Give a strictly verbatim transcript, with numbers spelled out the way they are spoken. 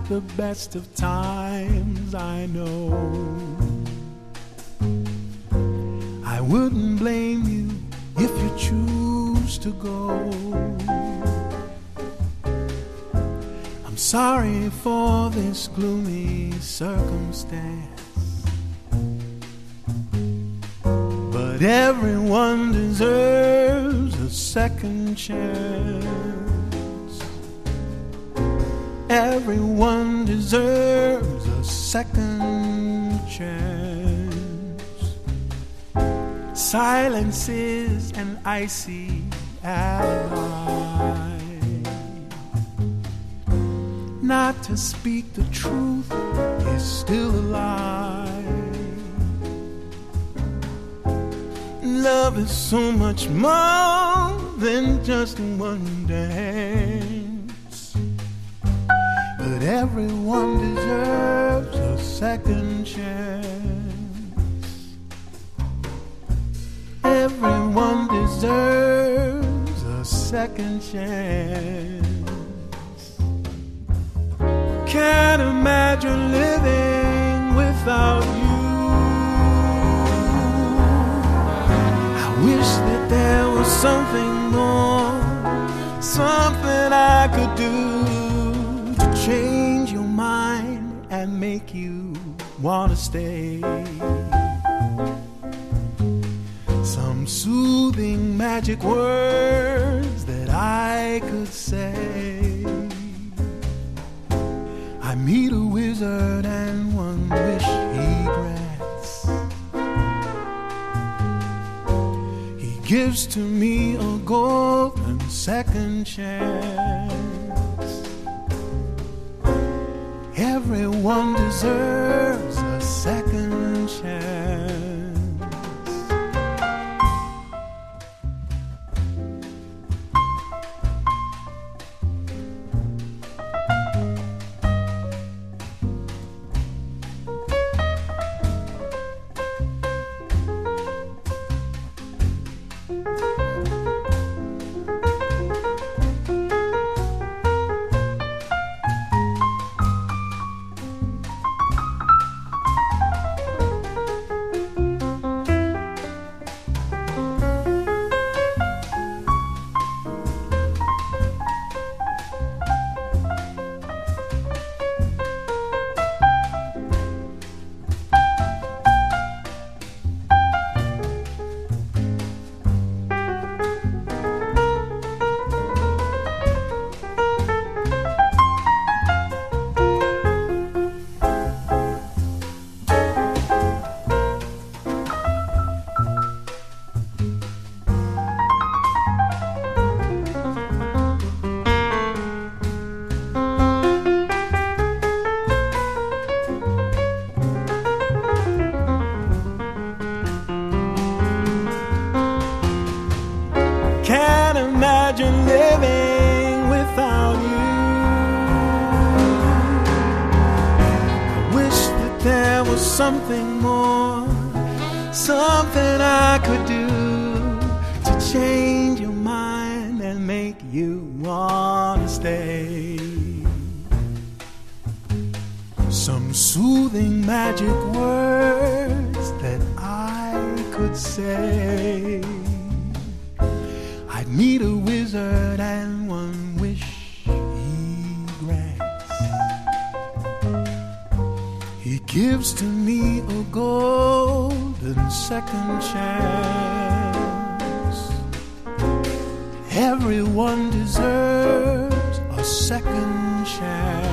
the best of times, I know. I wouldn't blame you if you choose to go. I'm sorry for this gloomy circumstance, but everyone deserves a second chance. Everyone deserves a second chance. Silence is an icy ally. Not to speak the truth is still a lie. Love is so much more than just one dance. But everyone deserves a second chance. Everyone deserves a second chance. Can't imagine living without you. I wish that there was something more, something I could do to change your mind and make you wanna stay. Some soothing magic words that I could say. I meet a wizard and one wish he grants. He gives to me a golden second chance. Everyone deserves a second chance. Can't imagine living without you. I wish that there was something more, something I could do to change your mind and make you wanna stay. Some soothing magic words that I could say. I'd meet a wizard and one wish he grants. He gives to me a golden second chance. Everyone deserves a second chance.